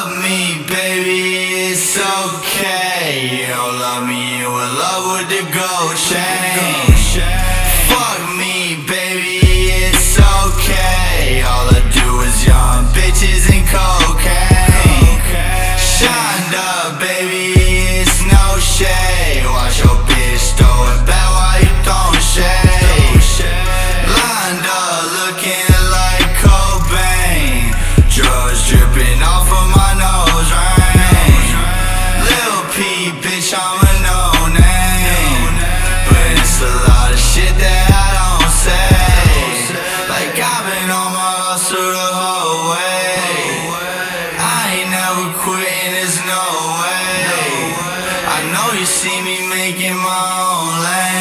me, baby, it's okay. You don't love me, you in love with the gold chain. Fuck me, baby, it's okay. All I do is young bitches and cocaine. Shined up, baby, it's no shade. Watch your bitch throw it back while you throwing shade. Lined up, looking like Cobain. Drugs dripping off of my nose ring. Lil P, bitch, I'm a no-name, but it's a lot of shit that I don't say. Like I've been on my hustle the whole way. I ain't never quitting, there's no way. I know you see me making my own lane.